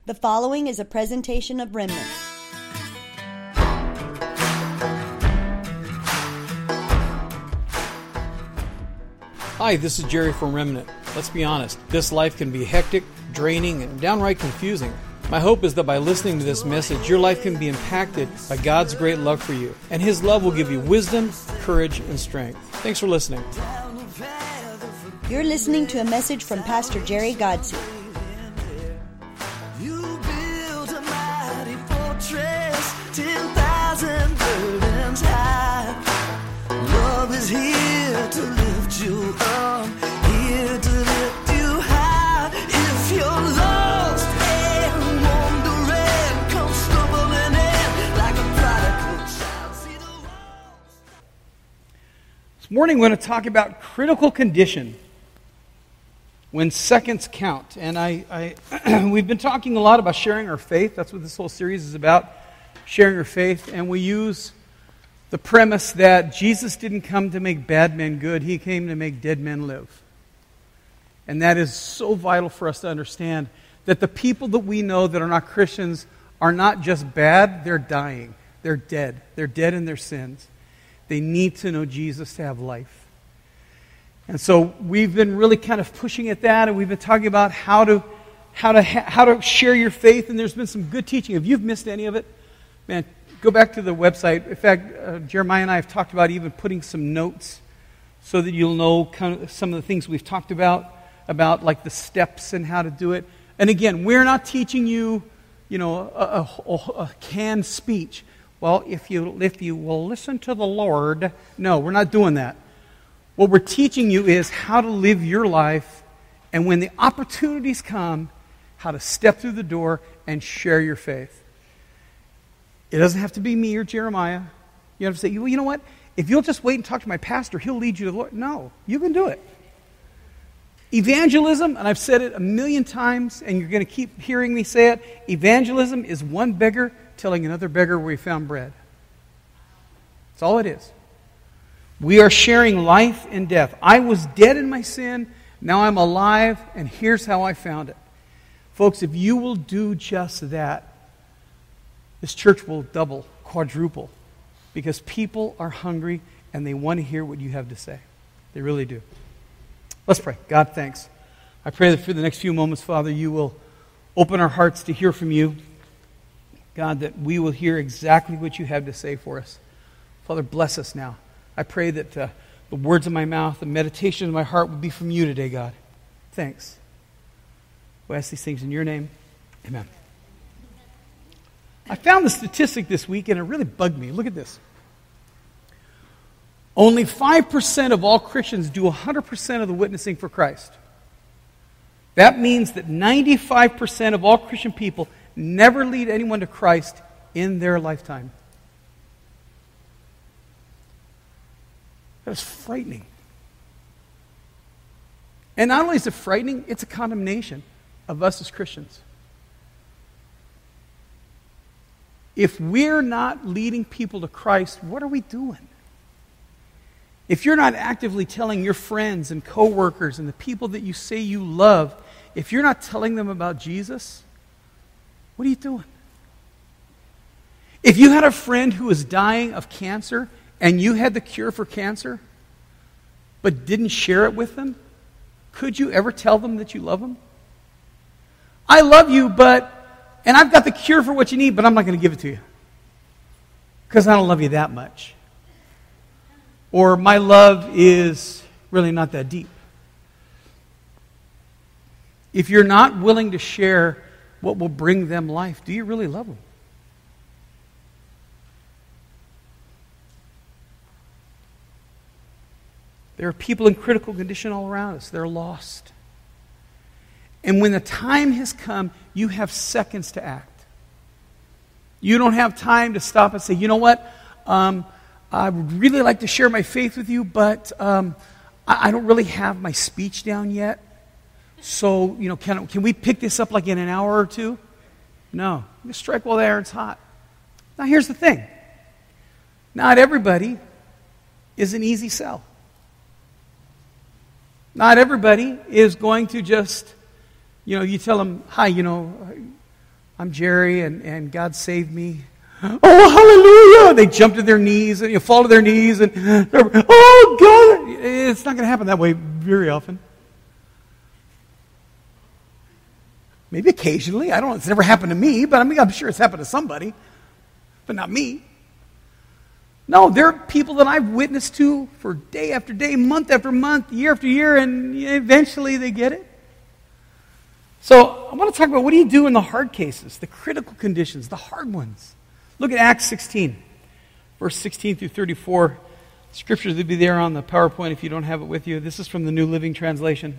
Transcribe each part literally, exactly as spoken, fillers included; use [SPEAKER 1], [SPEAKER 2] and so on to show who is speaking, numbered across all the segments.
[SPEAKER 1] The following is a presentation of Remnant.
[SPEAKER 2] Hi, this is Jerry from Remnant. Let's be honest, this life can be hectic, draining, and downright confusing. My hope is that by listening to this message, your life can be impacted by God's great love for you, and His love will give you wisdom, courage, and strength. Thanks for listening.
[SPEAKER 1] You're listening to a message from Pastor Jerry Godsey.
[SPEAKER 3] Is here to lift you up, here to lift you high. If you're lost and wandering, come stumbling in like a prodigal child. See the walls.
[SPEAKER 2] This morning we're going to talk about critical condition, when seconds count. And I, I we've been talking a lot about sharing our faith. That's what this whole series is about, sharing our faith. And we use the premise that Jesus didn't come to make bad men good. He came to make dead men live. And that is so vital for us to understand, that the people that we know that are not Christians are not just bad, they're dying. They're dead. They're dead in their sins. They need to know Jesus to have life. And so we've been really kind of pushing at that, and we've been talking about how to how to how to share your faith, and there's been some good teaching. If you've missed any of it, man, go back to the website. In fact, uh, Jeremiah and I have talked about even putting some notes so that you'll know kind of some of the things we've talked about, about like the steps and how to do it. And again, we're not teaching you, you know, a, a, a canned speech. Well, if you if you will listen to the Lord, no, we're not doing that. What we're teaching you is how to live your life, and when the opportunities come, how to step through the door and share your faith. It doesn't have to be me or Jeremiah. You have to say, well, you know what? If you'll just wait and talk to my pastor, he'll lead you to the Lord. No, you can do it. Evangelism, and I've said it a million times, and you're going to keep hearing me say it, evangelism is one beggar telling another beggar where he found bread. That's all it is. We are sharing life and death. I was dead in my sin, now I'm alive, and here's how I found it. Folks, if you will do just that, this church will double, quadruple, because people are hungry and they want to hear what you have to say. They really do. Let's pray. God, thanks. I pray that for the next few moments, Father, you will open our hearts to hear from you. God, that we will hear exactly what you have to say for us. Father, bless us now. I pray that uh, the words of my mouth, the meditation of my heart will be from you today, God. Thanks. We ask these things in your name. Amen. I found the statistic this week, and it really bugged me. Look at this. Only five percent of all Christians do one hundred percent of the witnessing for Christ. That means that ninety-five percent of all Christian people never lead anyone to Christ in their lifetime. That is frightening. And not only is it frightening, it's a condemnation of us as Christians. If we're not leading people to Christ, what are we doing? If you're not actively telling your friends and coworkers and the people that you say you love, if you're not telling them about Jesus, what are you doing? If you had a friend who was dying of cancer and you had the cure for cancer, but didn't share it with them, could you ever tell them that you love them? I love you, but and I've got the cure for what you need, but I'm not going to give it to you because I don't love you that much. Or my love is really not that deep. If you're not willing to share what will bring them life, do you really love them? There are people in critical condition all around us. They're lost. And when the time has come, you have seconds to act. You don't have time to stop and say, you know what, um, I would really like to share my faith with you, but um, I, I don't really have my speech down yet. So, you know, can, can we pick this up like in an hour or two? No. Just strike while the iron's hot. Now, here's the thing. Not everybody is an easy sell. Not everybody is going to just, you know, you tell them, hi, you know, I'm Jerry, and, and God saved me. Oh, hallelujah! They jump to their knees, and you fall to their knees, and oh, God! It's not going to happen that way very often. Maybe occasionally. I don't know. It's never happened to me, but I mean, I'm sure it's happened to somebody, but not me. No, there are people that I've witnessed to for day after day, month after month, year after year, and eventually they get it. So I want to talk about what do you do in the hard cases, the critical conditions, the hard ones. Look at Acts sixteen, verse sixteen through thirty-four. Scriptures will be there on the PowerPoint if you don't have it with you. This is from the New Living Translation.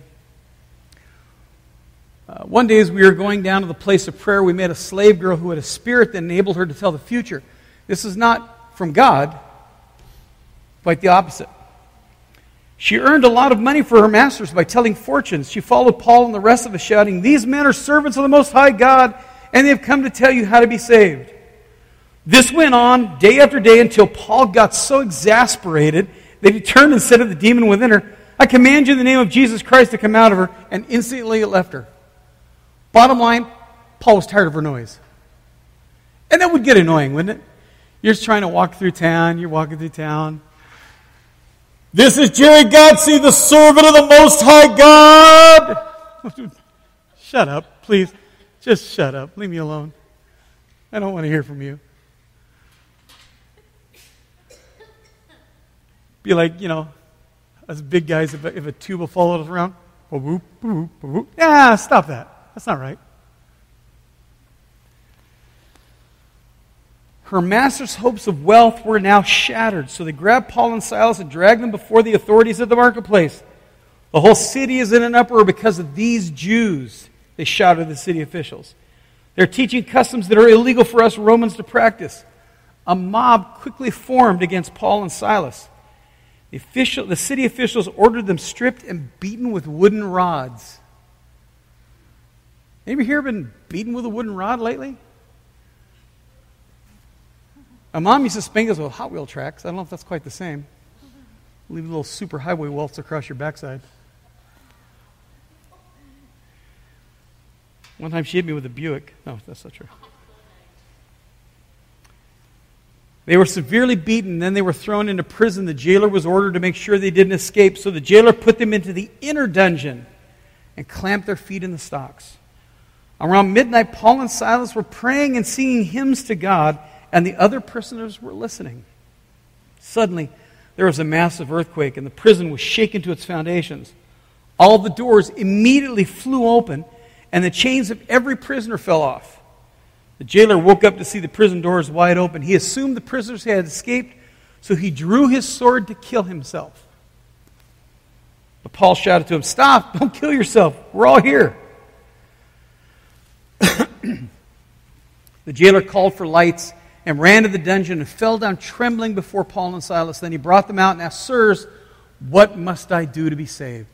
[SPEAKER 2] Uh, one day as we were going down to the place of prayer, we met a slave girl who had a spirit that enabled her to tell the future. This is not from God, quite the opposite. She earned a lot of money for her masters by telling fortunes. She followed Paul and the rest of us shouting, "These men are servants of the Most High God, and they have come to tell you how to be saved." This went on day after day until Paul got so exasperated that he turned and said to the demon within her, "I command you in the name of Jesus Christ to come out of her," and instantly it left her. Bottom line, Paul was tired of her noise. And that would get annoying, wouldn't it? You're just trying to walk through town, you're walking through town. "This is Jerry Godsey, the servant of the Most High God." Shut up, please. Just shut up. Leave me alone. I don't want to hear from you. Be like, you know, us big guys, if a, if a tuba followed us around. Yeah, stop that. That's not right. Her master's hopes of wealth were now shattered, so they grabbed Paul and Silas and dragged them before the authorities at the marketplace. "The whole city is in an uproar because of these Jews," they shouted at the city officials. "They're teaching customs that are illegal for us Romans to practice." A mob quickly formed against Paul and Silas. The, official, the city officials ordered them stripped and beaten with wooden rods. Anybody here been beaten with a wooden rod lately? My mom used to spank us with Hot Wheel tracks. I don't know if that's quite the same. Leave little super highway welts across your backside. One time she hit me with a Buick. No, that's not true. They were severely beaten, then they were thrown into prison. The jailer was ordered to make sure they didn't escape, so the jailer put them into the inner dungeon and clamped their feet in the stocks. Around midnight, Paul and Silas were praying and singing hymns to God, and the other prisoners were listening. Suddenly, there was a massive earthquake, and the prison was shaken to its foundations. All the doors immediately flew open, and the chains of every prisoner fell off. The jailer woke up to see the prison doors wide open. He assumed the prisoners had escaped, so he drew his sword to kill himself. But Paul shouted to him, "Stop! Don't kill yourself. We're all here." The jailer called for lights and ran to the dungeon and fell down trembling before Paul and Silas. Then he brought them out and asked, "Sirs, what must I do to be saved?"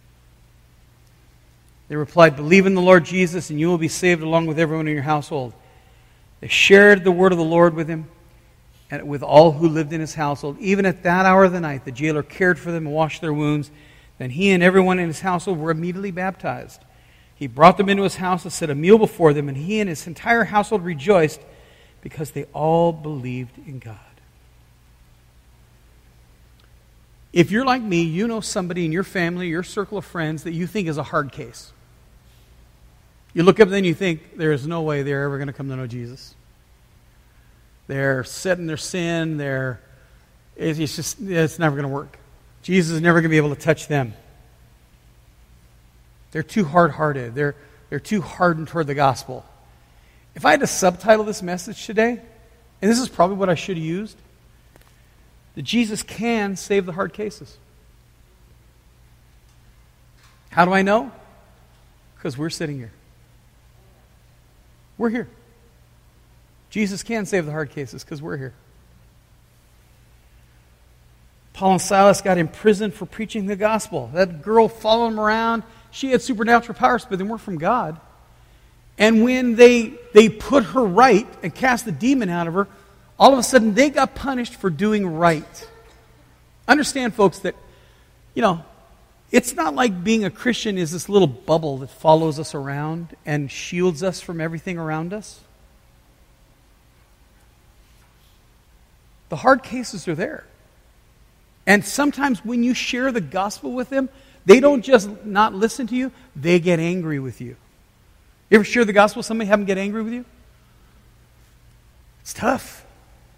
[SPEAKER 2] They replied, "Believe in the Lord Jesus and you will be saved along with everyone in your household." They shared the word of the Lord with him and with all who lived in his household. Even at that hour of the night, the jailer cared for them and washed their wounds. Then he and everyone in his household were immediately baptized. He brought them into his house and set a meal before them, and he and his entire household rejoiced because they all believed in God. If you're like me, you know somebody in your family, your circle of friends that you think is a hard case. You look up and then you think, there is no way they're ever going to come to know Jesus. They're set in their sin. They're, it's just, it's never going to work. Jesus is never going to be able to touch them. They're too hard-hearted. They're, they're too hardened toward the gospel. If I had to subtitle this message today, and this is probably what I should have used, that Jesus can save the hard cases. How do I know? Because we're sitting here. We're here. Jesus can save the hard cases because we're here. Paul and Silas got imprisoned for preaching the gospel. That girl followed them around. She had supernatural powers, but they weren't from God. And when they, they put her right and cast the demon out of her, all of a sudden they got punished for doing right. Understand, folks, that, you know, It's not like being a Christian is this little bubble that follows us around and shields us from everything around us. The hard cases are there. And sometimes when you share the gospel with them, they don't just not listen to you, they get angry with you. You ever share the gospel with somebody, have them get angry with you? It's tough.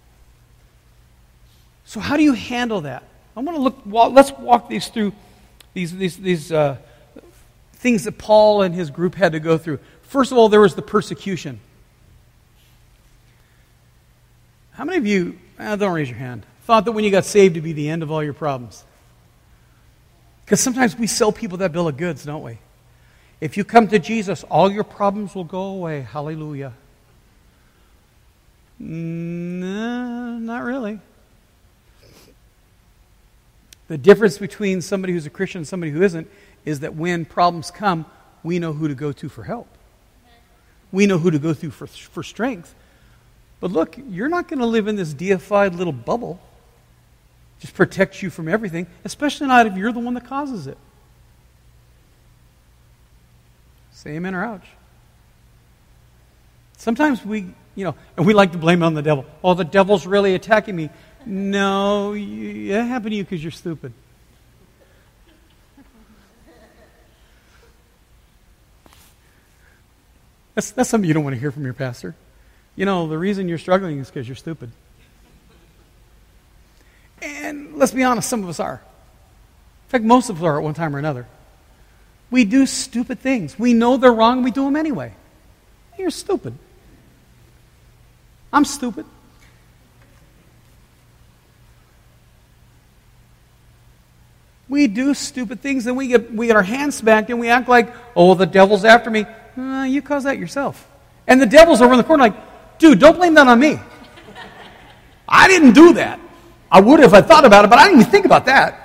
[SPEAKER 2] So how do you handle that? I want to look, well, let's walk these through, these, these, these uh, things that Paul and his group had to go through. First of all, there was the persecution. How many of you, eh, don't raise your hand, thought that when you got saved to be the end of all your problems? Because sometimes we sell people that bill of goods, don't we? If you come to Jesus, all your problems will go away. Hallelujah. No, not really. The difference between somebody who's a Christian and somebody who isn't is that when problems come, we know who to go to for help. We know who to go to for, for strength. But look, you're not going to live in this deified little bubble. Just protects you from everything, especially not if you're the one that causes it. Say amen or ouch. Sometimes we, you know, and we like to blame it on the devil. Oh, the devil's really attacking me. No, you, it happened to you because you're stupid. That's, that's something you don't want to hear from your pastor. You know, the reason you're struggling is because you're stupid. And let's be honest, some of us are. In fact, most of us are at one time or another. We do stupid things. We know they're wrong, and we do them anyway. You're stupid. I'm stupid. We do stupid things, and we get we get our hands smacked, and we act like, oh, the devil's after me. Uh, you caused that yourself. And the devil's over in the corner like, dude, don't blame that on me. I didn't do that. I would if I thought about it, but I didn't even think about that.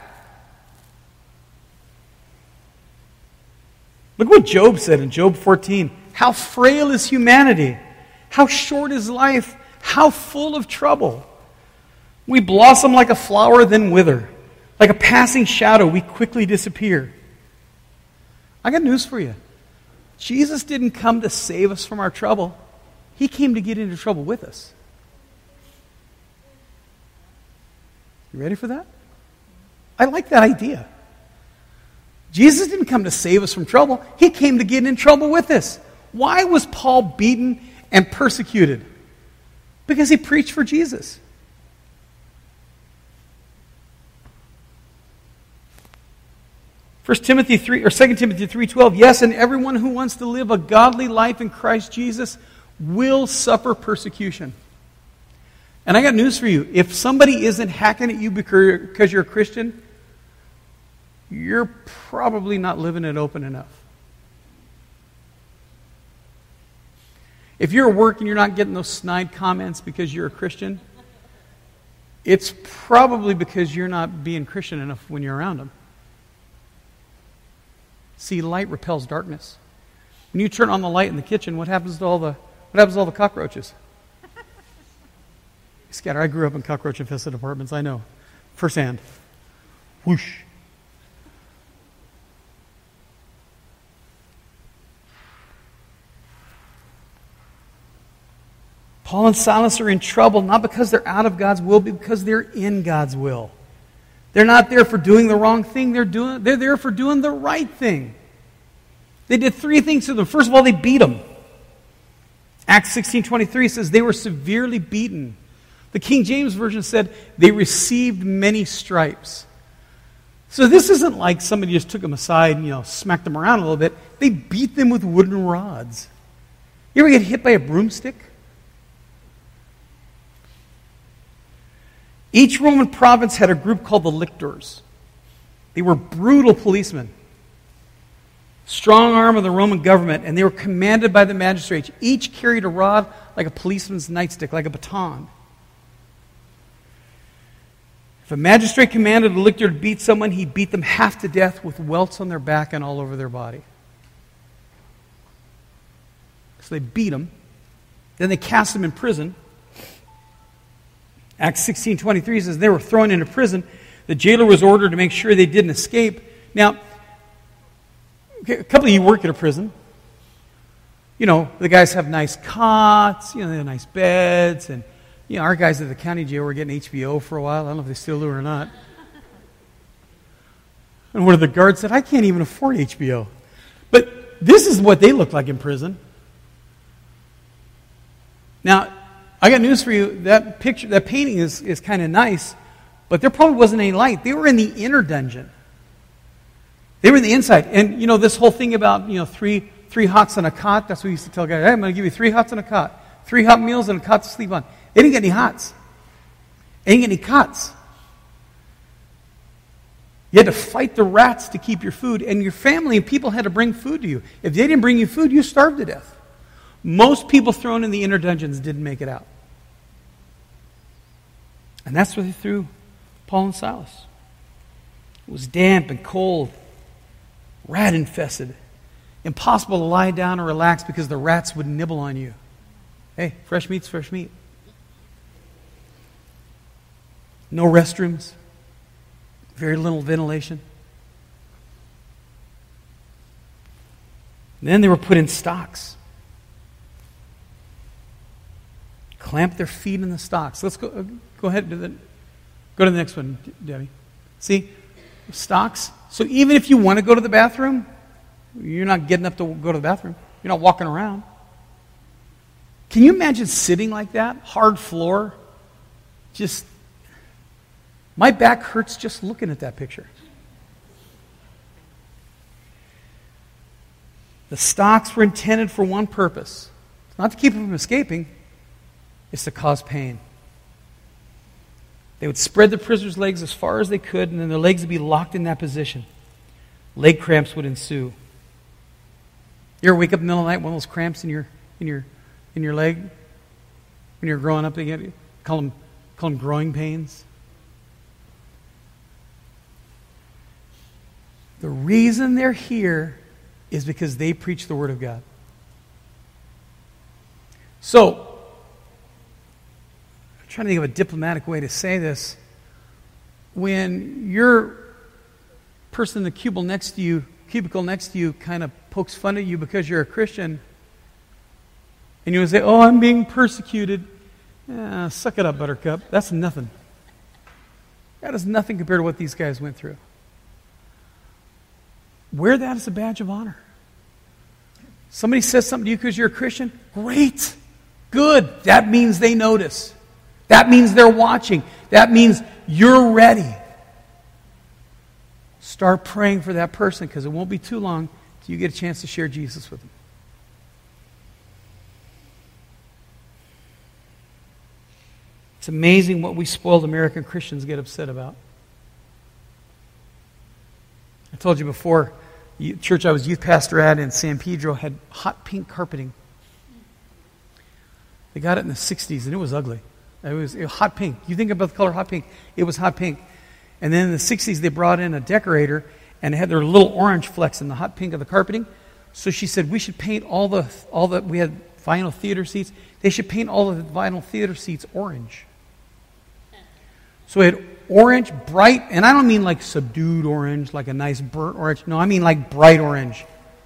[SPEAKER 2] Look what Job said in Job fourteen. How frail is humanity. How short is life. How full of trouble. We blossom like a flower, then wither. Like a passing shadow, we quickly disappear. I got news for you. Jesus didn't come to save us from our trouble. He came to get into trouble with us. You ready for that? I like that idea. Jesus didn't come to save us from trouble. He came to get in trouble with us. Why was Paul beaten and persecuted? Because he preached for Jesus. First Timothy three or Second Timothy three twelve. Yes, and everyone who wants to live a godly life in Christ Jesus will suffer persecution. And I got news for you. If somebody isn't hacking at you because you're a Christian, you're probably not living it open enough. If you're at work and you're not getting those snide comments because you're a Christian, it's probably because you're not being Christian enough when you're around them. See, light repels darkness. When you turn on the light in the kitchen, what happens to all the what happens to all the cockroaches? Scatter. I grew up in cockroach-infested apartments. I know, firsthand. Whoosh. Paul and Silas are in trouble not because they're out of God's will, but because they're in God's will. They're not there for doing the wrong thing. They're doing. They're there for doing the right thing. They did three things to them. First of all, they beat them. Acts sixteen twenty-three says they were severely beaten. The King James Version said they received many stripes. So this isn't like somebody just took them aside and, you know, smacked them around a little bit. They beat them with wooden rods. You ever get hit by a broomstick? Each Roman province had a group called the lictors. They were brutal policemen. Strong arm of the Roman government, and they were commanded by the magistrates. Each carried a rod like a policeman's nightstick, like a baton. If a magistrate commanded a lictor to beat someone, he beat them half to death with welts on their back and all over their body. So they beat them. Then they cast them in prison. Acts sixteen twenty-three says they were thrown into prison. The jailer was ordered to make sure they didn't escape. Now, Okay, a couple of you work at a prison. You know, the guys have nice cots, you know, they have nice beds, and, you know, our guys at the county jail were getting H B O for a while. I don't know if they still do or not. And one of the guards said, I can't even afford H B O. But this is what they look like in prison. Now, I got news for you. That picture, that painting is, is kind of nice, but there probably wasn't any light. They were in the inner dungeon. They were in the inside. And, you know, this whole thing about, you know, three three hots and a cot, that's what we used to tell guys. Hey, I'm going to give you three hots and a cot. Three hot meals and a cot to sleep on. They didn't get any hots. They didn't get any cots. You had to fight the rats to keep your food, and your family and people had to bring food to you. If they didn't bring you food, you starved to death. Most people thrown in the inner dungeons didn't make it out. And that's where they threw Paul and Silas. It was damp and cold, rat infested. Impossible to lie down or relax because the rats would nibble on you. Hey, fresh meat's fresh meat. No restrooms. Very little ventilation. And then they were put in stocks. Clamp their feet in the stocks. Let's go. Uh, go ahead to the. Go to the next one, Debbie. See, stocks. So even if you want to go to the bathroom, you're not getting up to go to the bathroom. You're not walking around. Can you imagine sitting like that? Hard floor. Just, my back hurts just looking at that picture. The stocks were intended for one purpose. Not to keep them from escaping. It's to cause pain. They would spread the prisoner's legs as far as they could, and then their legs would be locked in that position. Leg cramps would ensue. You ever wake up in the middle of the night, one of those cramps in your in your in your leg? When you're growing up, they get call them call them growing pains. The reason they're here is because they preach the Word of God. So, I'm trying to think of a diplomatic way to say this. When your person in the cubicle next to you, cubicle next to you kind of pokes fun at you because you're a Christian, and you say, oh, I'm being persecuted. Eh, suck it up, buttercup. That's nothing. That is nothing compared to what these guys went through. Wear that as a badge of honor. Somebody says something to you because you're a Christian, great, good. That means they notice. That means they're watching. That means you're ready. Start praying for that person, because it won't be too long till you get a chance to share Jesus with them. It's amazing what we spoiled American Christians get upset about. I told you before, the church I was youth pastor at in San Pedro had hot pink carpeting. They got it in the sixties, and it was ugly. It was, it was hot pink. You think about the color hot pink, it was hot pink. And then in the sixties, they brought in a decorator, and it had their little orange flecks in the hot pink of the carpeting. So she said, we should paint all the, all the, we had vinyl theater seats. They should paint all of the vinyl theater seats orange. So we had orange, bright, and I don't mean like subdued orange, like a nice burnt orange. No, I mean like bright orange.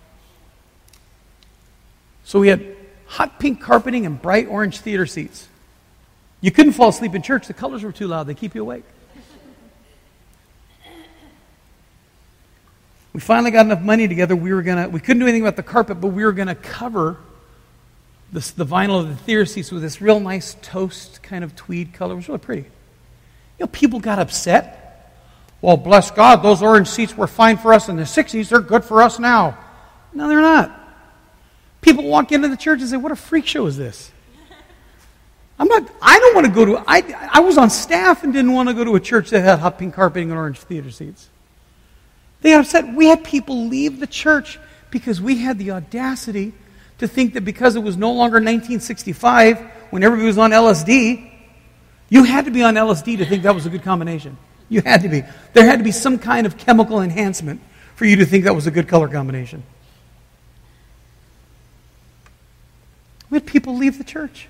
[SPEAKER 2] So we had hot pink carpeting and bright orange theater seats. You couldn't fall asleep in church. The colors were too loud. They keep you awake. We finally got enough money together. We were gonna. We couldn't do anything about the carpet, but we were gonna cover this, the vinyl of the theater seats with this real nice toast kind of tweed color. It was really pretty. You know, people got upset. Well, bless God, those orange seats were fine for us in the sixties. They're good for us now. No, they're not. People walk into the church and say, "What a freak show is this?" I'm not. I don't want to go to. I I was on staff and didn't want to go to a church that had hot pink carpeting and orange theater seats. They got upset. We had people leave the church because we had the audacity to think that because it was no longer nineteen sixty-five, when everybody was on L S D, you had to be on L S D to think that was a good combination. You had to be. There had to be some kind of chemical enhancement for you to think that was a good color combination. We had people leave the church.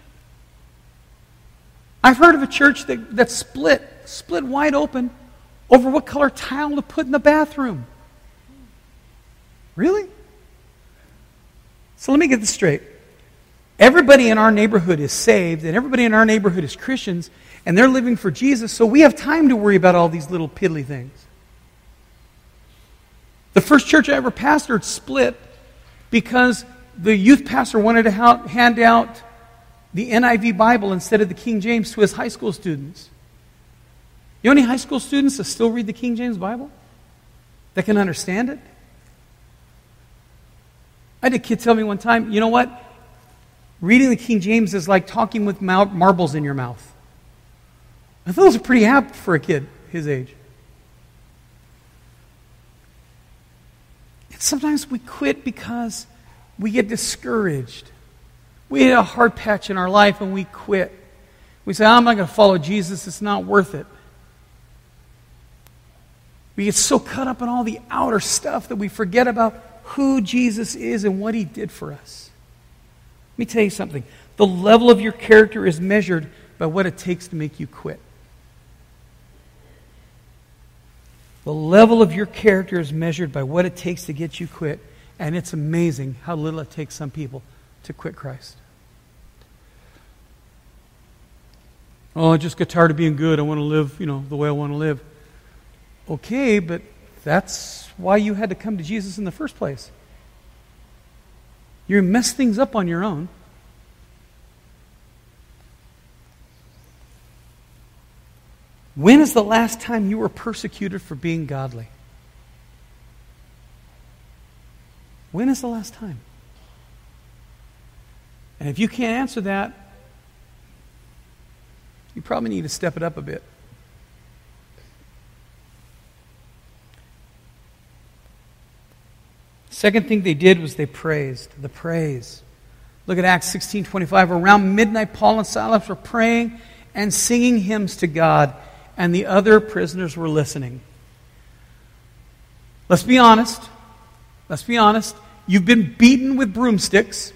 [SPEAKER 2] I've heard of a church that, that split, split wide open over what color tile to put in the bathroom. Really? So let me get this straight. Everybody in our neighborhood is saved, and everybody in our neighborhood is Christians, and they're living for Jesus, so we have time to worry about all these little piddly things. The first church I ever pastored split because the youth pastor wanted to ha- hand out the N I V Bible instead of the King James to his high school students. You know any high school students that still read the King James Bible? That can understand it? I had a kid tell me one time, you know what? Reading the King James is like talking with mar- marbles in your mouth. I thought it was pretty apt for a kid his age. And sometimes we quit because we get discouraged. We hit a hard patch in our life and we quit. We say, I'm not going to follow Jesus. It's not worth it. We get so caught up in all the outer stuff that we forget about who Jesus is and what He did for us. Let me tell you something. The level of your character is measured by what it takes to make you quit. The level of your character is measured by what it takes to get you quit. And it's amazing how little it takes some people to quit Christ. Oh, I just got tired of being good. I want to live, you know, the way I want to live. Okay, but that's why you had to come to Jesus in the first place. You mess things up on your own. When is the last time you were persecuted for being godly? When is the last time? And if you can't answer that, you probably need to step it up a bit. Second thing they did was they praised. The praise. Look at Acts sixteen twenty-five. Around midnight, Paul and Silas were praying and singing hymns to God, and the other prisoners were listening. Let's be honest. Let's be honest. You've been beaten with broomsticks.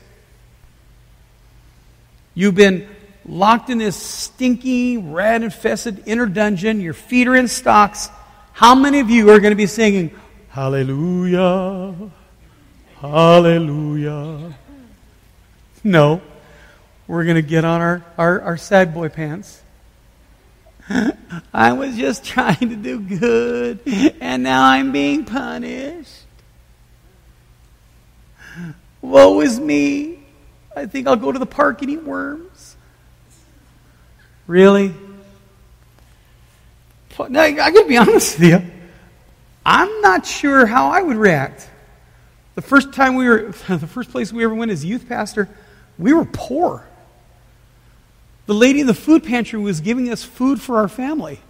[SPEAKER 2] You've been locked in this stinky, rat-infested inner dungeon. Your feet are in stocks. How many of you are going to be singing, Hallelujah, Hallelujah? No. We're going to get on our, our, our sad boy pants. I was just trying to do good, and now I'm being punished. Woe is me. I think I'll go to the park and eat worms. Really? Now, I got to be honest with you. I'm not sure how I would react. The first time we were, the first place we ever went as youth pastor, we were poor. The lady in the food pantry was giving us food for our family.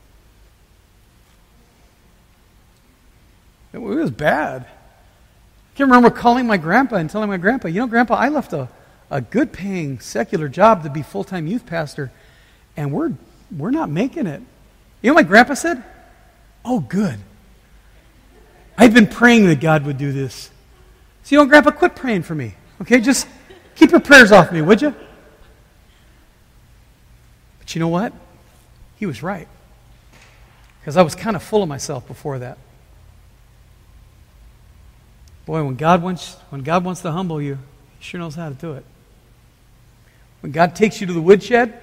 [SPEAKER 2] It was bad. I can remember calling my grandpa and telling my grandpa, you know, Grandpa, I left a, a good-paying secular job to be full-time youth pastor, and we're we're not making it. You know what my grandpa said? Oh, good. I've been praying that God would do this. So, you know, Grandpa, quit praying for me. Okay, just keep your prayers off me, would you? But you know what? He was right. Because I was kind of full of myself before that. Boy, when God wants when God wants to humble you, He sure knows how to do it. When God takes you to the woodshed,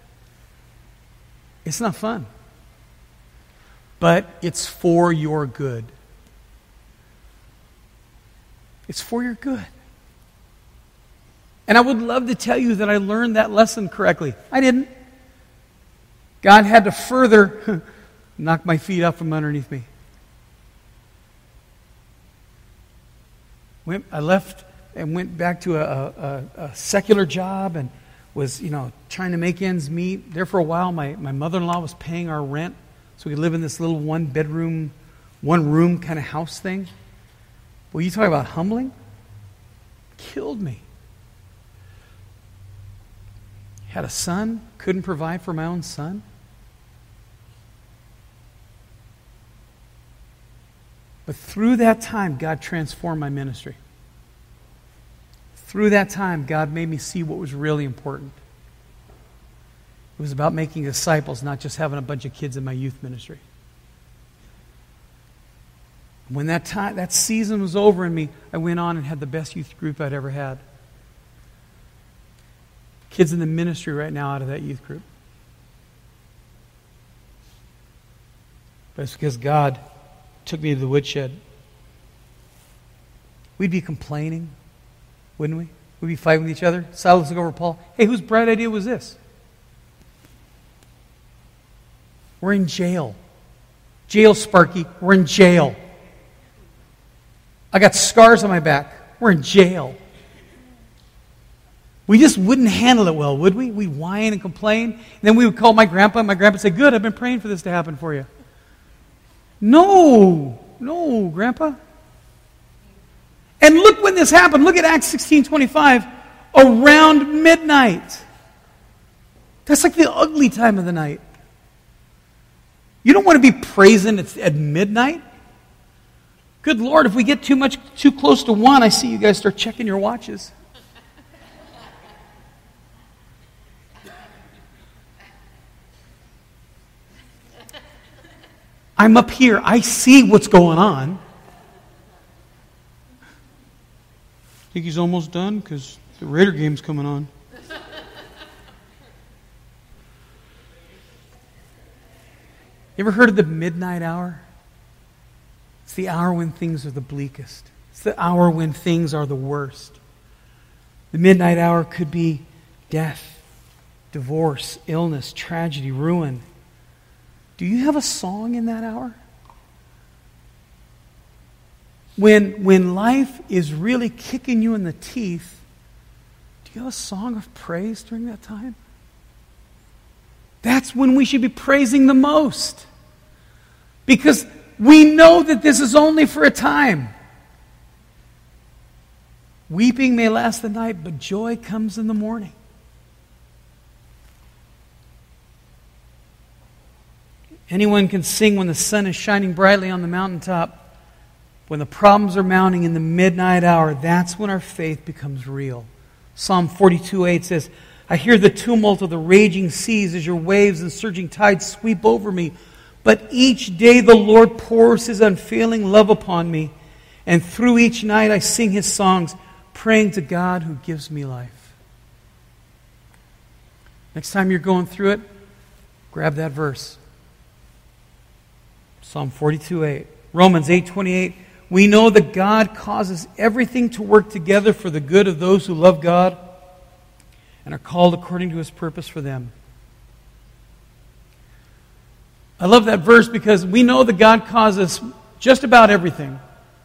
[SPEAKER 2] it's not fun. But it's for your good. It's for your good. And I would love to tell you that I learned that lesson correctly. I didn't. God had to further knock my feet out from underneath me. Went, I left and went back to a, a, a secular job and was, you know, trying to make ends meet. There for a while, my, my mother-in-law was paying our rent so we could live in this little one-bedroom, one-room kind of house thing. Well, you talk about humbling? Killed me. Had a son, couldn't provide for my own son. But through that time, God transformed my ministry. Through that time, God made me see what was really important. It was about making disciples, not just having a bunch of kids in my youth ministry. When that time, that season was over in me, I went on and had the best youth group I'd ever had. Kids in the ministry right now out of that youth group. But it's because God took me to the woodshed. We'd be complaining, wouldn't we? We'd be fighting with each other. Silas would go over to Paul. Hey, whose bright idea was this? We're in jail. Jail, Sparky. We're in jail. I got scars on my back. We're in jail. We just wouldn't handle it well, would we? We'd whine and complain. And then we would call my grandpa, and my grandpa would say, good, I've been praying for this to happen for you. No, no, Grandpa. And look when this happened. Look at Acts sixteen twenty-five. Around midnight. That's like the ugly time of the night. You don't want to be praising at, at midnight. Good Lord, if we get too much, too close to one, I see you guys start checking your watches. I'm up here. I see what's going on. Think he's almost done? Because the Raider game's coming on. You ever heard of the midnight hour? It's the hour when things are the bleakest. It's the hour when things are the worst. The midnight hour could be death, divorce, illness, tragedy, ruin. Do you have a song in that hour? When, when life is really kicking you in the teeth, do you have a song of praise during that time? That's when we should be praising the most. Because we know that this is only for a time. Weeping may last the night, but joy comes in the morning. Anyone can sing when the sun is shining brightly on the mountaintop. When the problems are mounting in the midnight hour, that's when our faith becomes real. Psalm forty-two eight says, I hear the tumult of the raging seas as your waves and surging tides sweep over me. But each day the Lord pours His unfailing love upon me. And through each night I sing His songs, praying to God who gives me life. Next time you're going through it, grab that verse. Psalm forty-two eight. Romans eight twenty-eight. We know that God causes everything to work together for the good of those who love God and are called according to His purpose for them. I love that verse because we know that God causes just about everything.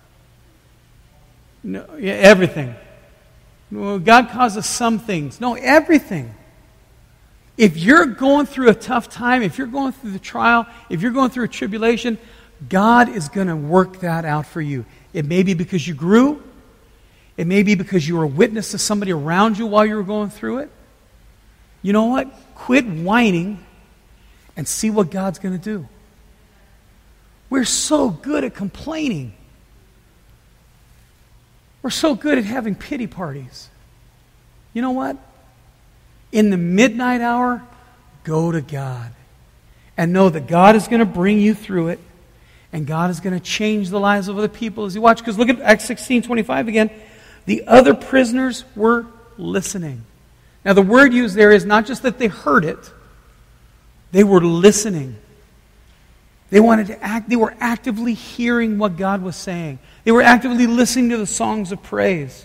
[SPEAKER 2] No, yeah, everything. Well, God causes some things. No, everything. If you're going through a tough time, if you're going through the trial, if you're going through a tribulation, God is going to work that out for you. It may be because you grew. It may be because you were a witness to somebody around you while you were going through it. You know what? Quit whining and see what God's going to do. We're so good at complaining. We're so good at having pity parties. You know what? In the midnight hour, go to God. And know that God is going to bring you through it. And God is going to change the lives of other people as you watch. Because look at Acts sixteen twenty-five again. The other prisoners were listening. Now the word used there is not just that they heard it. They were listening. They wanted to act. They were actively hearing what God was saying. They were actively listening to the songs of praise.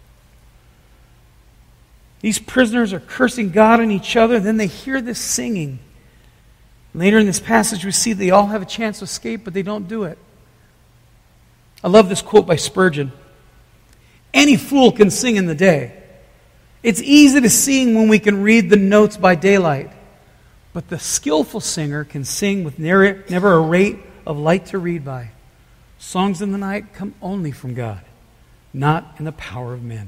[SPEAKER 2] These prisoners are cursing God and each other. Then they hear this singing. Later in this passage we see they all have a chance to escape, but they don't do it. I love this quote by Spurgeon. Any fool can sing in the day. It's easy to sing when we can read the notes by daylight. But the skillful singer can sing with never, never a rate of light to read by. Songs in the night come only from God, not in the power of men.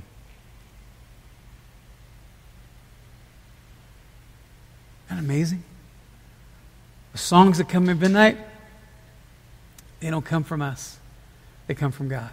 [SPEAKER 2] Isn't that amazing? The songs that come at midnight, they don't come from us. They come from God.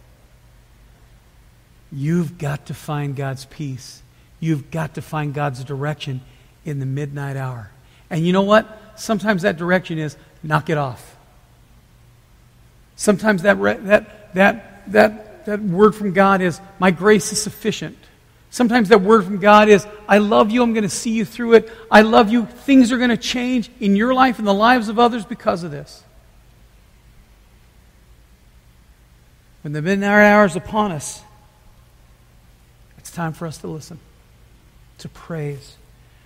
[SPEAKER 2] You've got to find God's peace. You've got to find God's direction in the midnight hour. And you know what? Sometimes that direction is knock it off. Sometimes that, re- that, that, that, that word from God is, my grace is sufficient. Sometimes that word from God is, I love you, I'm going to see you through it. I love you, things are going to change in your life and the lives of others because of this. When the midnight hour is upon us, it's time for us to listen, to praise.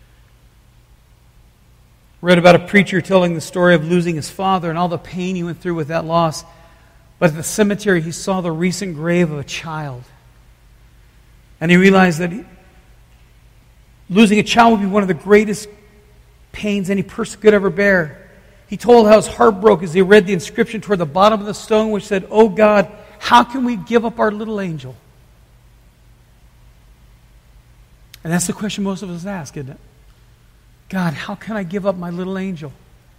[SPEAKER 2] Read about a preacher telling the story of losing his father and all the pain he went through with that loss. But at the cemetery, he saw the recent grave of a child. And he realized that he, losing a child would be one of the greatest pains any person could ever bear. He told how his heart broke as he read the inscription toward the bottom of the stone, which said, "Oh God, how can we give up our little angel?" And that's the question most of us ask, isn't it? God, how can I give up my little angel?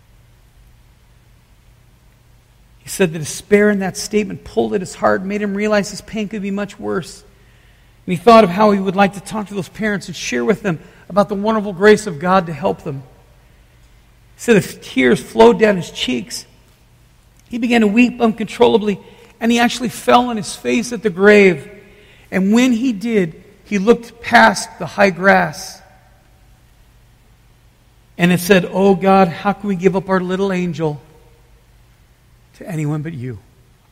[SPEAKER 2] He said the despair in that statement pulled at his heart, made him realize his pain could be much worse. And he thought of how he would like to talk to those parents and share with them about the wonderful grace of God to help them. He said the tears flowed down his cheeks. He began to weep uncontrollably, and he actually fell on his face at the grave. And when he did, he looked past the high grass. And it said, "Oh God, how can we give up our little angel to anyone but you?"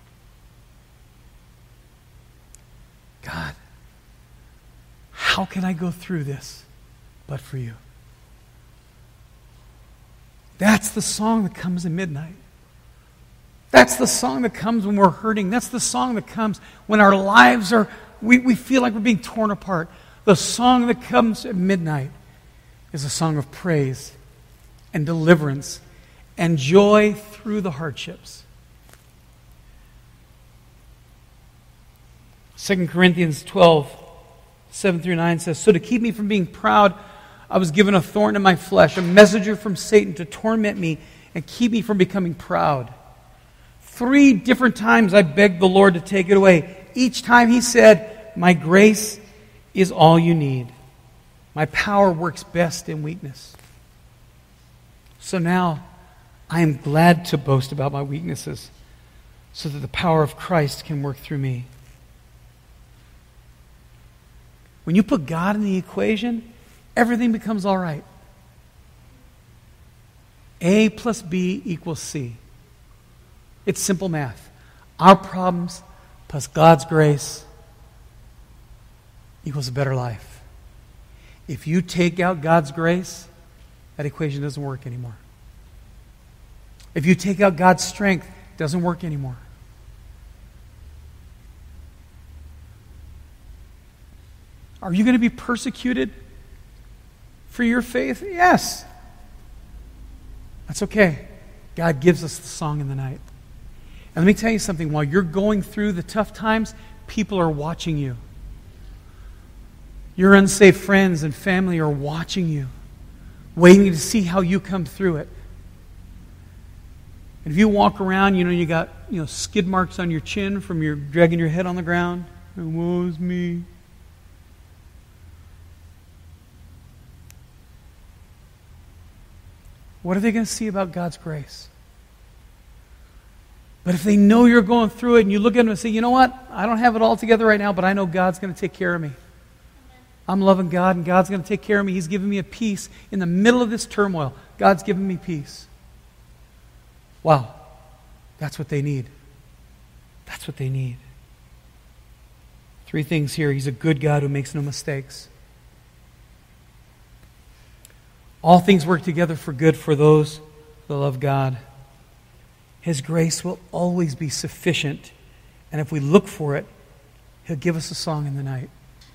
[SPEAKER 2] God, how can I go through this but for you? That's the song that comes at midnight. That's the song that comes when we're hurting. That's the song that comes when our lives are, we, we feel like we're being torn apart. The song that comes at midnight is a song of praise and deliverance and joy through the hardships. Second Corinthians twelve, seven through nine says, "So to keep me from being proud, I was given a thorn in my flesh, a messenger from Satan to torment me and keep me from becoming proud. Three different times I begged the Lord to take it away. Each time He said, 'My grace is all you need. My power works best in weakness.' So now I am glad to boast about my weaknesses so that the power of Christ can work through me." When you put God in the equation, everything becomes all right. A plus B equals C. It's simple math. Our problems plus God's grace equals a better life. If you take out God's grace, that equation doesn't work anymore. If you take out God's strength, it doesn't work anymore. Are you going to be persecuted for your faith? Yes. That's okay. God gives us the song in the night. And let me tell you something. While you're going through the tough times, people are watching you. Your unsaved friends and family are watching you, waiting to see how you come through it. And if you walk around, you know, you got, you know, skid marks on your chin from your dragging your head on the ground. And woe is me. What are they going to see about God's grace? But if they know you're going through it and you look at them and say, "You know what? I don't have it all together right now, but I know God's going to take care of me. I'm loving God and God's going to take care of me. He's giving me a peace in the middle of this turmoil. God's giving me peace." Wow. That's what they need. That's what they need. Three things here. He's a good God who makes no mistakes. All things work together for good for those that love God. His grace will always be sufficient. And if we look for it, He'll give us a song in the night.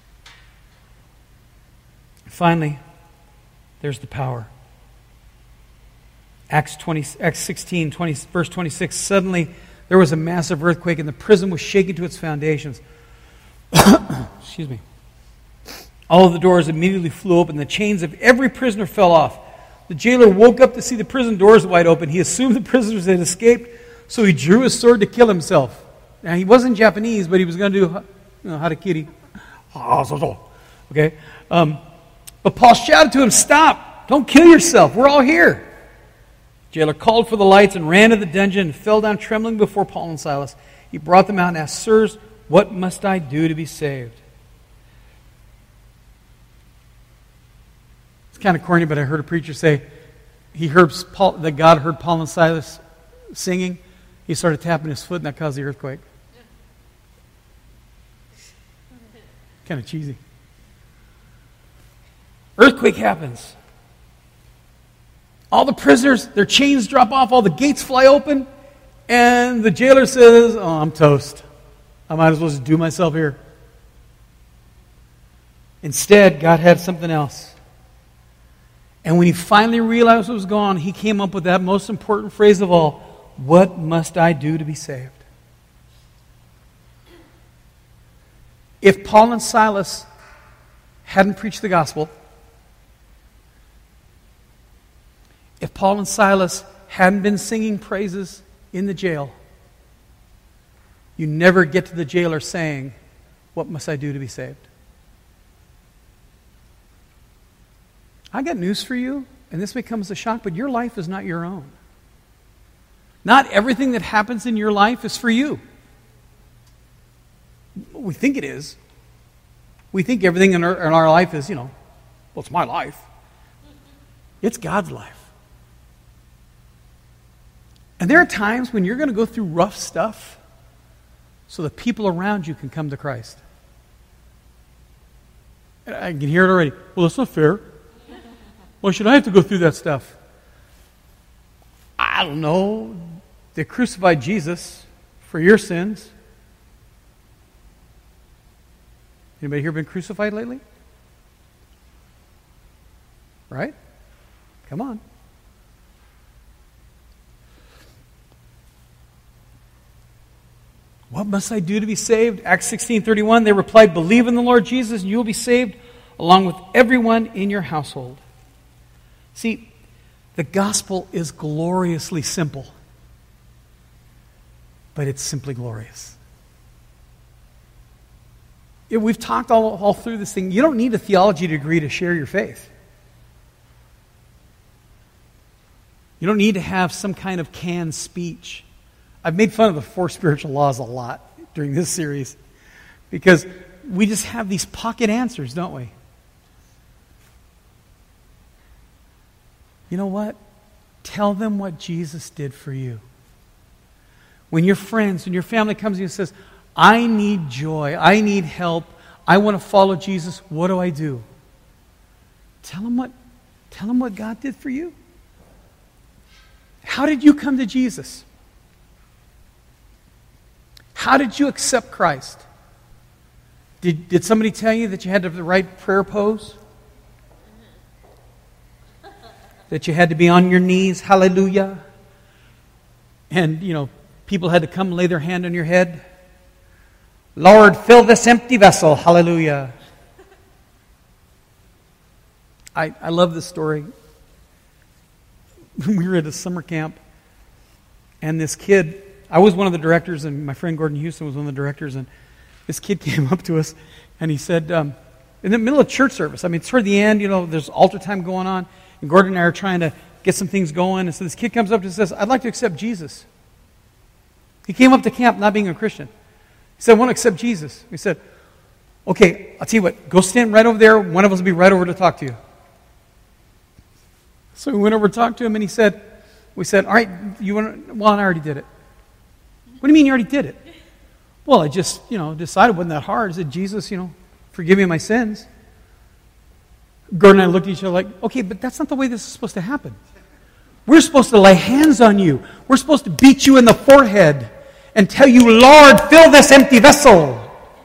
[SPEAKER 2] Finally, there's the power. Acts twenty, Acts sixteen, twenty, verse twenty-six. Suddenly there was a massive earthquake and the prison was shaken to its foundations. Excuse me. All of the doors immediately flew open. The chains of every prisoner fell off. The jailer woke up to see the prison doors wide open. He assumed the prisoners had escaped, so he drew his sword to kill himself. Now, he wasn't Japanese, but he was going to do, you know, harakiri. Okay? Um, but Paul shouted to him, "Stop! Don't kill yourself. We're all here." Jailer called for the lights and ran to the dungeon and fell down trembling before Paul and Silas. He brought them out and asked, "Sirs, what must I do to be saved?" It's kind of corny, but I heard a preacher say he heard Paul, that God heard Paul and Silas singing. He started tapping his foot, and that caused the earthquake. Kind of cheesy. Earthquake happens. All the prisoners, their chains drop off, all the gates fly open, and the jailer says, "Oh, I'm toast. I might as well just do myself here." Instead, God had something else. And when he finally realized what was going on, he came up with that most important phrase of all, "What must I do to be saved?" If Paul and Silas hadn't preached the gospel, if Paul and Silas hadn't been singing praises in the jail, you never get to the jailer saying, "What must I do to be saved?" I got news for you, and this may come as a shock, but your life is not your own. Not everything that happens in your life is for you. We think it is. We think everything in our, in our life is, you know, well, it's my life. It's God's life. And there are times when you're going to go through rough stuff so the people around you can come to Christ. And I can hear it already. Well, that's not fair. Why should I have to go through that stuff? I don't know. They crucified Jesus for your sins. Anybody here been crucified lately? Right? Come on. What must I do to be saved? Acts sixteen thirty-one, they replied, "Believe in the Lord Jesus and you will be saved along with everyone in your household." See, the gospel is gloriously simple, but it's simply glorious. Yeah, we've talked all, all through this thing. You don't need a theology degree to share your faith. You don't need to have some kind of canned speech. I've made fun of the four spiritual laws a lot during this series because we just have these pocket answers, don't we? You know what? Tell them what Jesus did for you. When your friends, when your family comes to you and says, "I need joy, I need help, I want to follow Jesus, what do I do?" Tell them what, tell them what God did for you. How did you come to Jesus? How did you accept Christ? Did, did somebody tell you that you had to have the right prayer pose? That you had to be on your knees, hallelujah? And, you know, people had to come lay their hand on your head. "Lord, fill this empty vessel, hallelujah." I, I love this story. We were at a summer camp, and this kid, I was one of the directors, and my friend Gordon Houston was one of the directors, and this kid came up to us, and he said, um, in the middle of church service, I mean, toward the end, you know, there's altar time going on, and Gordon and I are trying to get some things going, and so this kid comes up and says, "I'd like to accept Jesus." He came up to camp not being a Christian. He said, "I want to accept Jesus." We said, "Okay, I'll tell you what, go stand right over there, one of us will be right over to talk to you." So we went over to talk to him, and he said, we said, "All right, you want to," "Well, I already did it." "What do you mean you already did it?" "Well, I just, you know, decided it wasn't that hard." I said, "Jesus, you know, forgive me my sins." Gordon and I looked at each other like, "Okay, but that's not the way this is supposed to happen. We're supposed to lay hands on you. We're supposed to beat you in the forehead and tell you, 'Lord, fill this empty vessel.'"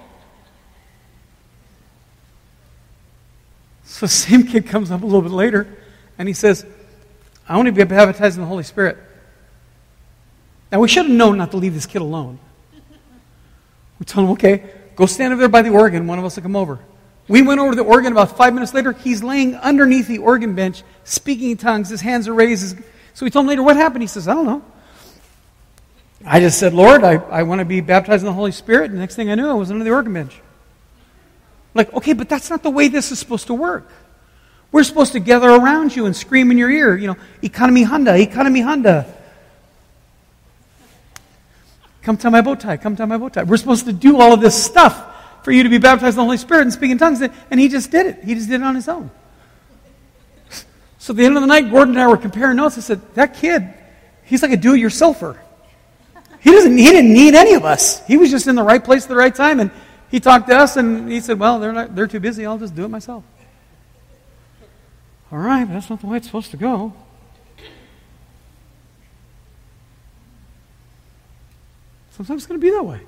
[SPEAKER 2] So the same kid comes up a little bit later, and he says, "I want to be baptized in the Holy Spirit." Now, we should have known not to leave this kid alone. We told him, "Okay, go stand over there by the organ. One of us will come over." We went over to the organ. About five minutes later, he's laying underneath the organ bench, speaking in tongues. His hands are raised. So we told him later, "What happened?" He says, "I don't know. I just said, 'Lord, I, I want to be baptized in the Holy Spirit.' And the next thing I knew, I was under the organ bench." Like, okay, but that's not the way this is supposed to work. We're We're supposed to gather around you and scream in your ear, you know, economy Honda, economy Honda. Come tie my bow tie, come tie my bow tie. We're supposed to do all of this stuff for you to be baptized in the Holy Spirit and speak in tongues. And he just did it. He just did it on his own. So at the end of the night, Gordon and I were comparing notes. I said, that kid, he's like a do-it-yourselfer. He doesn't. He didn't need any of us. He was just in the right place at the right time. And he talked to us and he said, well, they're not, they're too busy. I'll just do it myself. All right, but that's not the way it's supposed to go. Sometimes it's going to be that way.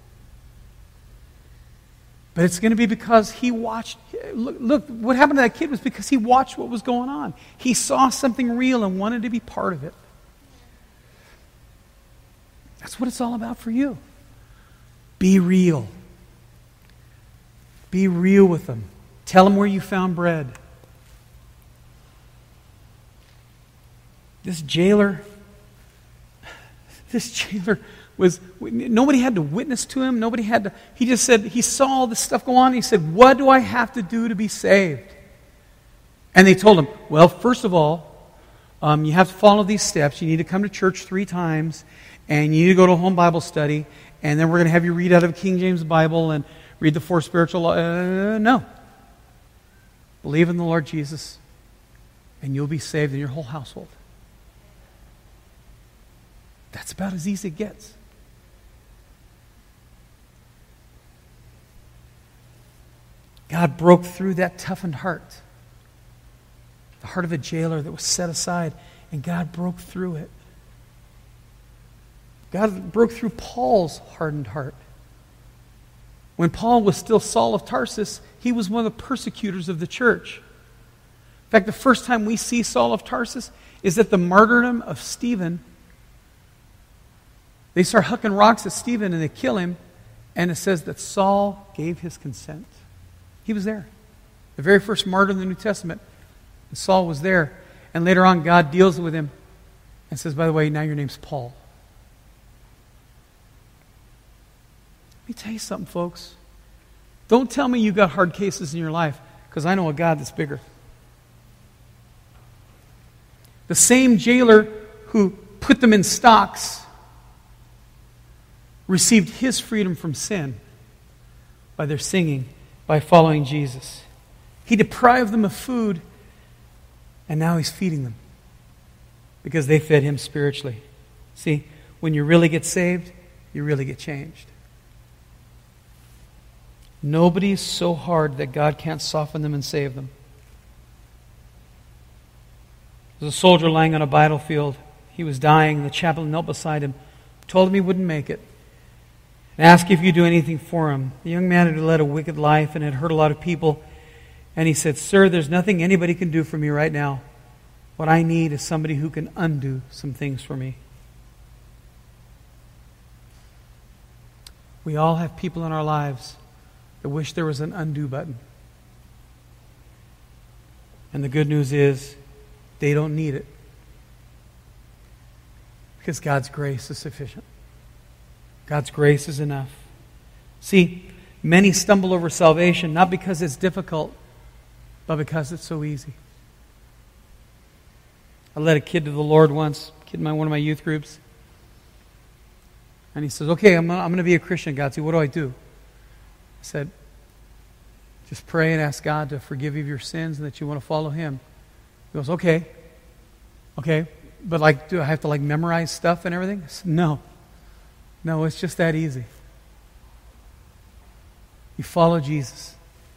[SPEAKER 2] But it's going to be because he watched. Look, look, what happened to that kid was because he watched what was going on. He saw something real and wanted to be part of it. That's what it's all about for you. Be real. Be real with them. Tell them where you found bread. This jailer, this jailer was, nobody had to witness to him. Nobody had to, he just said, he saw all this stuff go on. And he said, what do I have to do to be saved? And they told him, well, first of all, um, you have to follow these steps. You need to come to church three times. And you need to go to a home Bible study. And then we're going to have you read out of King James Bible and read the four spiritual laws. Uh, no. Believe in the Lord Jesus. And you'll be saved in your whole household. That's about as easy as it gets. God broke through that toughened heart. The heart of a jailer that was set aside. And God broke through it. God broke through Paul's hardened heart. When Paul was still Saul of Tarsus, he was one of the persecutors of the church. In fact, the first time we see Saul of Tarsus is at the martyrdom of Stephen. They start hucking rocks at Stephen and they kill him. And it says that Saul gave his consent. He was there. The very first martyr in the New Testament. And Saul was there. And later on, God deals with him and says, by the way, now your name's Paul. Let me tell you something, folks. Don't tell me you've got hard cases in your life, because I know a God that's bigger. The same jailer who put them in stocks received his freedom from sin by their singing, by following Jesus. He deprived them of food, and now he's feeding them because they fed him spiritually. See, when you really get saved, you really get changed. Nobody's so hard that God can't soften them and save them. There's a soldier lying on a battlefield. He was dying. The chaplain knelt beside him, told him he wouldn't make it, and asked if you'd do anything for him. The young man had led a wicked life and had hurt a lot of people. And he said, sir, there's nothing anybody can do for me right now. What I need is somebody who can undo some things for me. We all have people in our lives that wish there was an undo button. And the good news is, they don't need it. Because God's grace is sufficient. God's grace is enough. See, many stumble over salvation, not because it's difficult, but because it's so easy. I led a kid to the Lord once, a kid in my, one of my youth groups. And he says, okay, I'm, I'm going to be a Christian, God. So what do I do? I said, just pray and ask God to forgive you of your sins and that you want to follow Him. He goes, okay. Okay, but like, do I have to like memorize stuff and everything? I said, no. No, it's just that easy. You follow Jesus.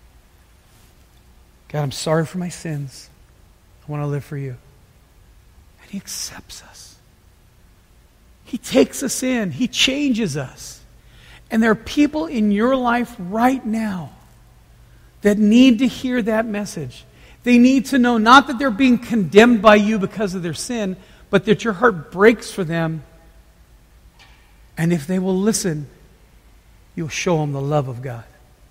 [SPEAKER 2] God, I'm sorry for my sins. I want to live for you. And He accepts us. He takes us in. He changes us. And there are people in your life right now that need to hear that message. They need to know not that they're being condemned by you because of their sin, but that your heart breaks for them. And if they will listen, you'll show them the love of God.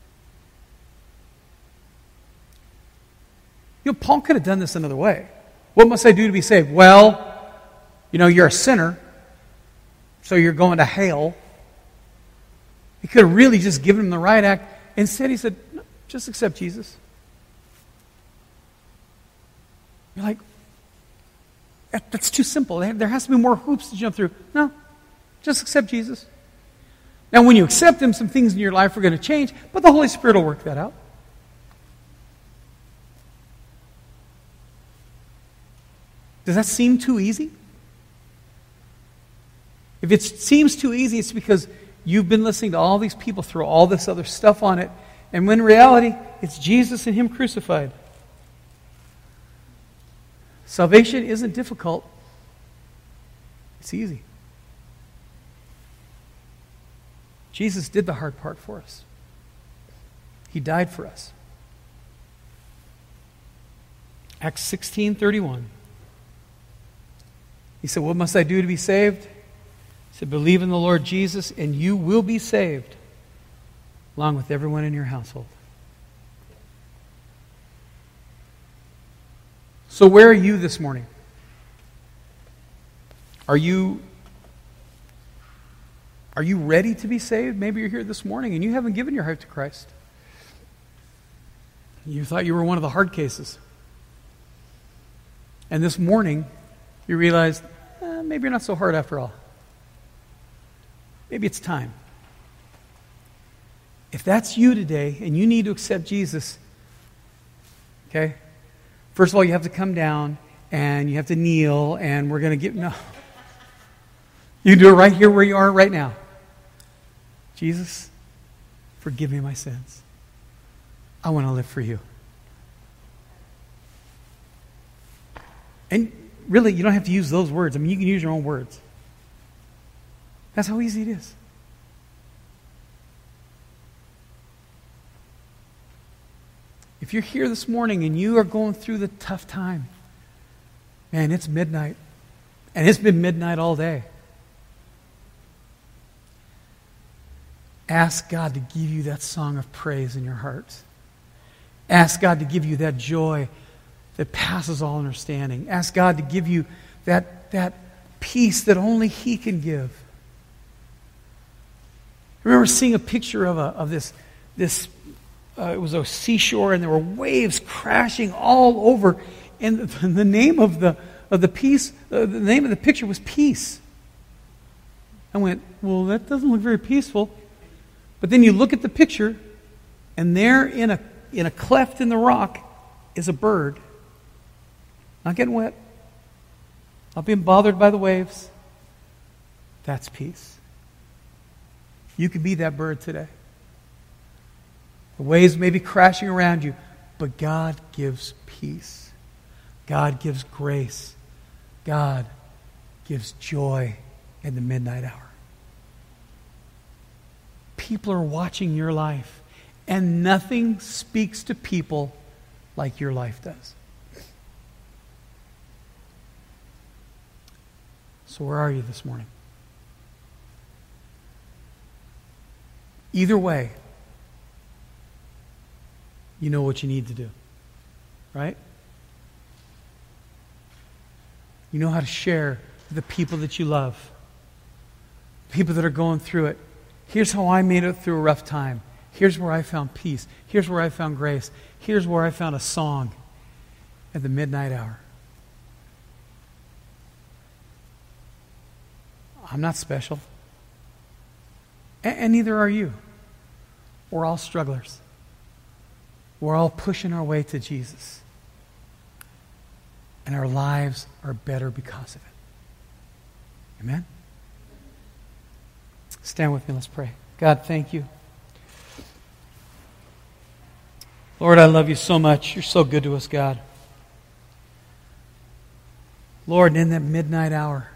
[SPEAKER 2] You know, Paul could have done this another way. What must I do to be saved? Well, you know, you're a sinner, so you're going to hell. He could have really just given him the right act. Instead, he said, no, just accept Jesus. You're like, that, that's too simple. There has to be more hoops to jump through. No, just accept Jesus. Now, when you accept Him, some things in your life are going to change, but the Holy Spirit will work that out. Does that seem too easy? If it seems too easy, it's because you've been listening to all these people throw all this other stuff on it, and when in reality, it's Jesus and Him crucified. Salvation isn't difficult. It's easy. Jesus did the hard part for us. He died for us. Acts sixteen thirty-one. He said, what must I do to be saved? He said, believe in the Lord Jesus and you will be saved, along with everyone in your household. So where are you this morning? Are you, are you ready to be saved? Maybe you're here this morning and you haven't given your heart to Christ. You thought you were one of the hard cases. And this morning, you realized, eh, maybe you're not so hard after all. Maybe it's time. If that's you today and you need to accept Jesus, okay, first of all, you have to come down and you have to kneel and we're going to give, no. You can do it right here where you are right now. Jesus, forgive me my sins. I want to live for you. And really, you don't have to use those words. I mean, you can use your own words. That's how easy it is. If you're here this morning and you are going through the tough time, man, it's midnight. And it's been midnight all day. Ask God to give you that song of praise in your heart. Ask God to give you that joy that passes all understanding. Ask God to give you that, that peace that only He can give. I remember seeing a picture of a of this this uh, it was a seashore and there were waves crashing all over, and the, the name of the of the peace uh, the name of the picture was peace. I went, well, that doesn't look very peaceful. But then you look at the picture, and there in a in a cleft in the rock is a bird. Not getting wet. Not being bothered by the waves. That's peace. You can be that bird today. The waves may be crashing around you, but God gives peace. God gives grace. God gives joy in the midnight hour. People are watching your life, and nothing speaks to people like your life does. So where are you this morning? Either way, you know what you need to do, right? You know how to share with the people that you love, people that are going through it. Here's how I made it through a rough time. Here's where I found peace. Here's where I found grace. Here's where I found a song at the midnight hour. I'm not special. And, and neither are you. We're all strugglers. We're all pushing our way to Jesus. And our lives are better because of it. Amen? Stand with me, let's pray. God, thank you. Lord, I love you so much. You're so good to us, God. Lord, in that midnight hour,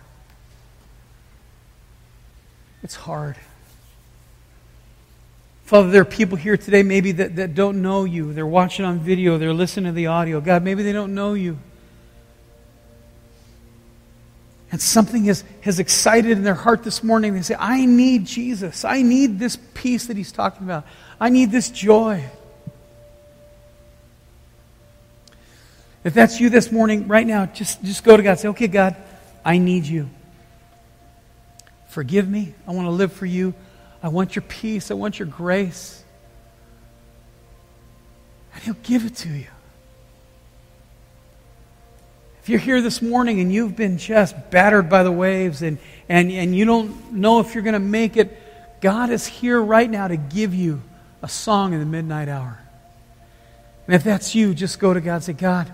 [SPEAKER 2] it's hard. Father, there are people here today maybe that, that don't know you. They're watching on video. They're listening to the audio. God, maybe they don't know you. And something has, has excited in their heart this morning. They say, I need Jesus. I need this peace that He's talking about. I need this joy. If that's you this morning, right now, just, just go to God. Say, okay, God, I need you. Forgive me. I want to live for you. I want your peace. I want your grace. And He'll give it to you. If you're here this morning and you've been just battered by the waves and, and, and you don't know if you're going to make it, God is here right now to give you a song in the midnight hour. And if that's you, just go to God and say, God,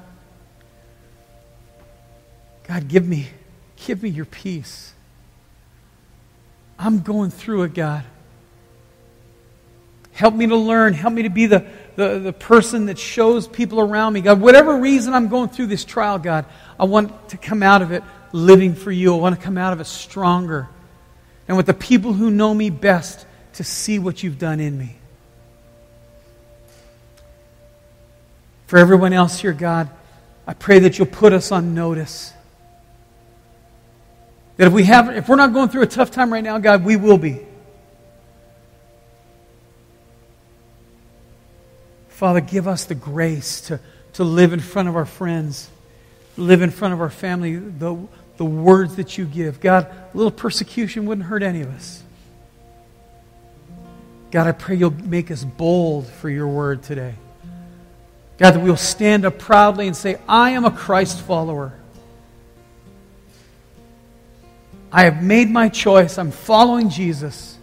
[SPEAKER 2] God, give me, give me your peace. I'm going through it, God. Help me to learn. Help me to be the, the, the person that shows people around me. God, whatever reason I'm going through this trial, God, I want to come out of it living for you. I want to come out of it stronger. And with the people who know me best to see what you've done in me. For everyone else here, God, I pray that you'll put us on notice. That if we have, if we're not going through a tough time right now, God, we will be. Father, give us the grace to, to live in front of our friends, live in front of our family, the, the words that you give. God, a little persecution wouldn't hurt any of us. God, I pray you'll make us bold for your word today. God, that we'll stand up proudly and say, I am a Christ follower. I have made my choice. I'm following Jesus.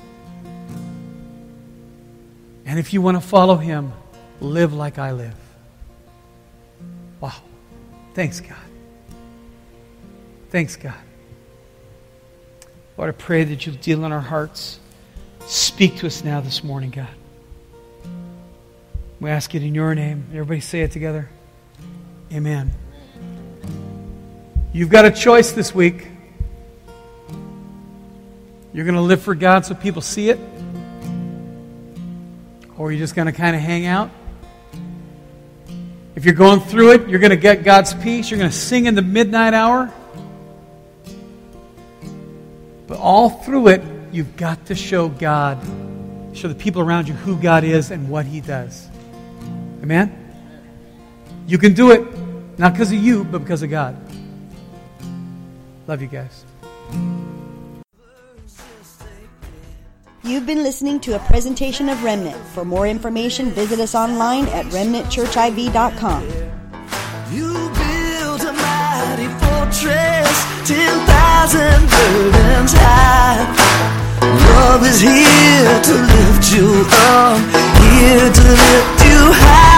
[SPEAKER 2] And if you want to follow him, live like I live. Wow. Thanks, God. Thanks, God. Lord, I pray that you'll deal in our hearts. Speak to us now this morning, God. We ask it in your name. Everybody say it together. Amen. You've got a choice this week. You're going to live for God so people see it? Or you're just going to kind of hang out? If you're going through it, you're going to get God's peace. You're going to sing in the midnight hour. But all through it, you've got to show God, show the people around you who God is and what he does. Amen? You can do it, not because of you, but because of God. Love you guys.
[SPEAKER 1] You've been listening to a presentation of Remnant. For more information, visit us online at remnant church I V dot com.
[SPEAKER 3] You built a mighty fortress, ten thousand burdens high. Love is here to lift you up, here to lift you high.